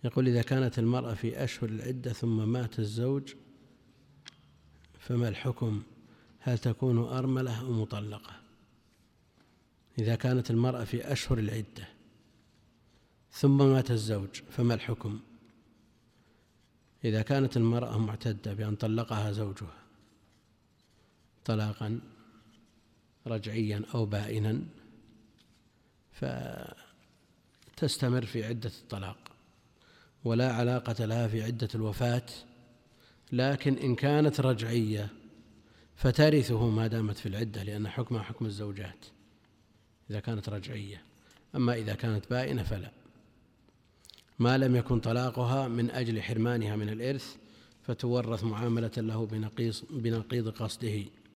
يقول: إذا كانت المرأة في أشهر العدة ثم مات الزوج فما الحكم؟ هل تكون أرملة أو مطلقة؟ إذا كانت المرأة في أشهر العدة ثم مات الزوج فما الحكم؟ إذا كانت المرأة معتدة بأن طلقها زوجها طلاقا رجعيا أو بائنا فتستمر في عدة الطلاق ولا علاقة لها في عدة الوفاة، لكن إن كانت رجعية فترثه ما دامت في العدة، لأن حكمها حكم الزوجات إذا كانت رجعية. أما إذا كانت بائنة فلا، ما لم يكن طلاقها من أجل حرمانها من الإرث فتورث معاملة له بنقيض قصده.